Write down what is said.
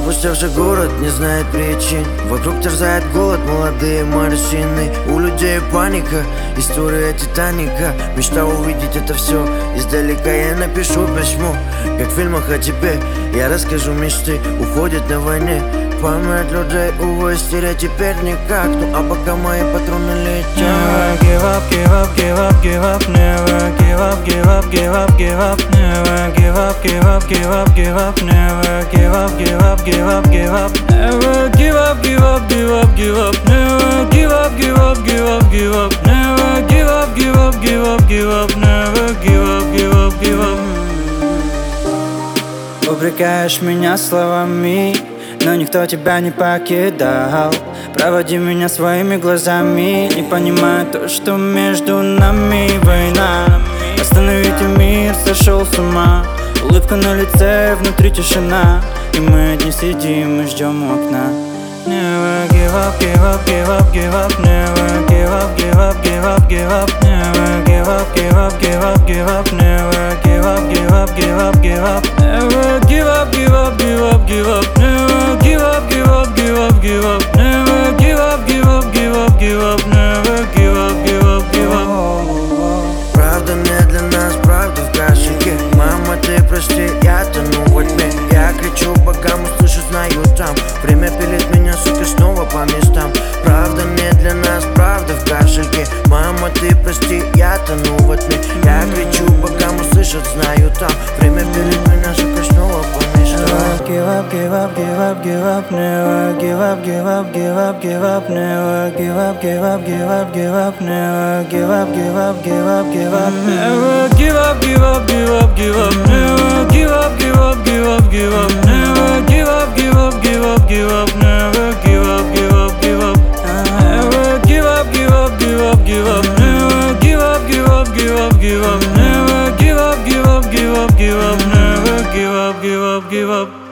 Опустевший город не знает причин. Вокруг терзает голод, молодые морщины. У людей паника, история Титаника. Мечта увидеть это все издалека. Я напишу письмо, как в фильмах о тебе. Я расскажу мечты, уходят на войне. Память людей, увы, стереть теперь никак. Ну а пока мои патроны летят. Never give up, give up, give up, give up. Never give up, give up, give up, give up. Never give up, give up, give up, give up. Never give up, give up, give up, give up. Never give up, give up, give up, give up. Never give up, give up, give up, give up. Never give up, give up, give up, give up. Never give up, give up, give up. Упрекаешь меня словами, но никто тебя не покидал. Проводи меня своими глазами, не понимая то, что между нами война. Остановите мир, сошел с ума. Улыбка на лице, внутри тишина. И мы одни сидим и ждем у окна. Never give up, give up, give up, give up. Never give up, give up, give up, give up. Never give up, give up, give up, give up. Never give up, give up, give up, give up. Never give up, give up, give up, give up. Never give up, give up, give up, give up. Never give up, give up, give up, give up. Never give up, give up, give up. Правда медленно, правда в кашике. Мама, ты прости, я тону во тьме. Я кричу богам, услышу, знаю там. Время пилит меня, сука, снова по местам. Правда медленно, правда в кашельке. Мама, ты прости, я тону во тьме. Я кричу богам, услышат, знаю там. Время пилит меня, сука, снова по местам. Give up, give up, give up, give up. Never give up, give up, give up, give up. Never give up, give up, give up, give up. Never give up, give up, give up, give up. Never give up, give up, give up, give up. Never give up, give up, give up, give up. Never give up, give up, give up, give up. Never give up, give up, give up. Never give up, give up, give up, give up. Never give up, give up, give up, give up. Never give up, give up, give up, give up. Never give up, give up, give up.